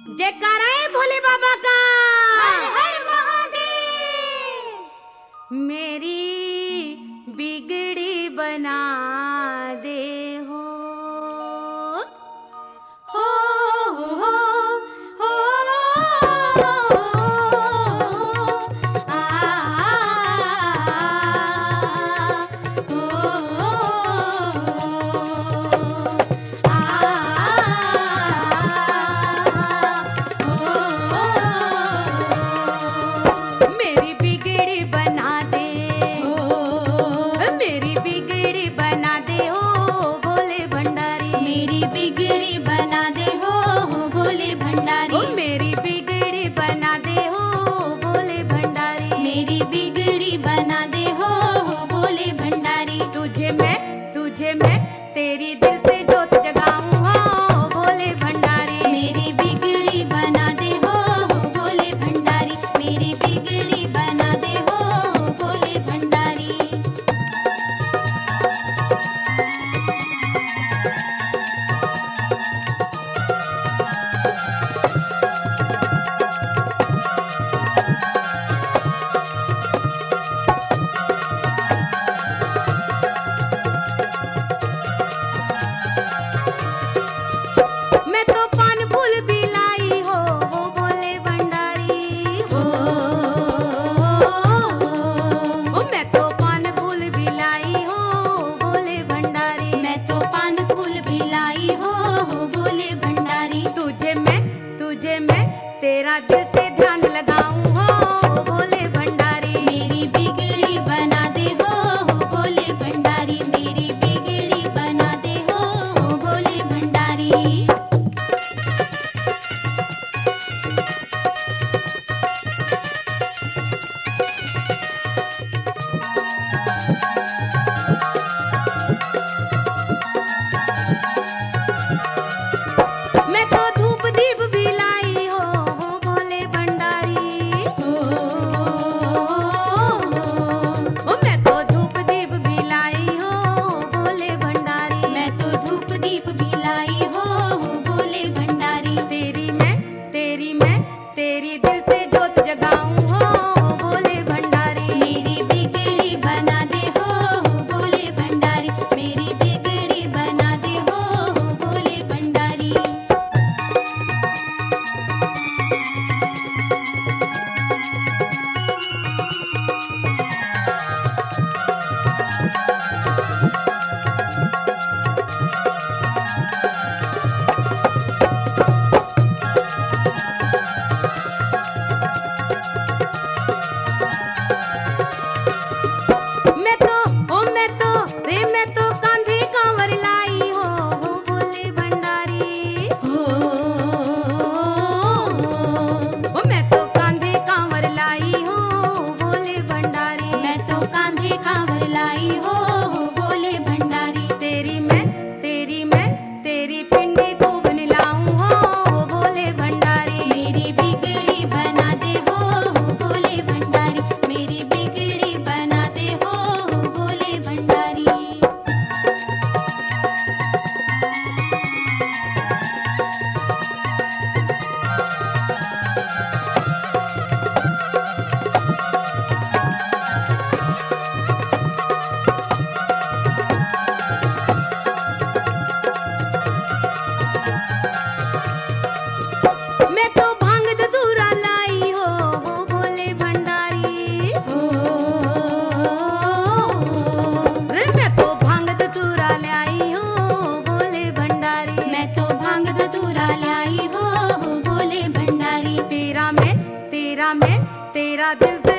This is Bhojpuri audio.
जयकारा है भोले बाबा का। हर हर महादेव। मेरी बिगड़ी बना दे हो हो हो हो आ मेरी बिगड़ी बना दे हो, मेरी बिगड़ी बना दे हो भोले भंडारी। मेरी बिगड़ी बना दे हो भोले भंडारी। ओ मेरी बिगड़ी बना दे हो भोले भंडारी। मेरी बिगड़ी बना दे हो भोले भंडारी। तुझे मैं तेरी दिल से जोत जगाऊं हो भोले भंडारी। मेरी बिगड़ी बना दे हो भोले भंडारी। मेरी बिगड़ी बना दे हो भोले भंडारी। मैं तो पान फूल भी लाई हो भोले भंडारी हो। ओ मैं तो पान फूल भी लाई हो भोले भंडारी। मैं तो पान फूल भी लाई हो भोले भंडारी। तुझे मैं तेरा दिल से ध्यान लगाऊं हो भोले भंडारी। मेरी बिगड़ी बना दे हो भोले भंडारी। मेरी बिगड़ी बना दे हो भोले भंडारी। मैं तो धूप दीप भी लाई हो भोले भंडारी। ओ मैं तो धूप दीप भी लाई हो भोले भंडारी। मैं तो धूप दीप भी लाई हो भोले भंडारी। तेरी दिल से जोत जगाऊं हो भोले भंडारी। मेरी बिगड़ी बना दे हो भोले भंडारी। मेरी बिगड़ी बना दे हो भोले भंडारी। मैं तो कांधे कांवर लाई हो भोले भंडारी। ओ मैं तो कांधे कांवर लाई हो भोले भंडारी। मैं तो कांधे कांवर लाई हो भोले भंडारी। तेरी पिंडी को बनलाऊं हो भोले भंडारी। मेरी बिगड़ी बना दे हो भोले भंडारी। मेरी बिगड़ी बना दे हो भोले भंडारी। मैं तो भांग धतूरा लाई हो भोले भंडारी। मैं तो भांग धतूरा लाई हो भोले भंडारी। मैं तो भांग धतूरा लाई हो भोले भंडारी। तेरा दिल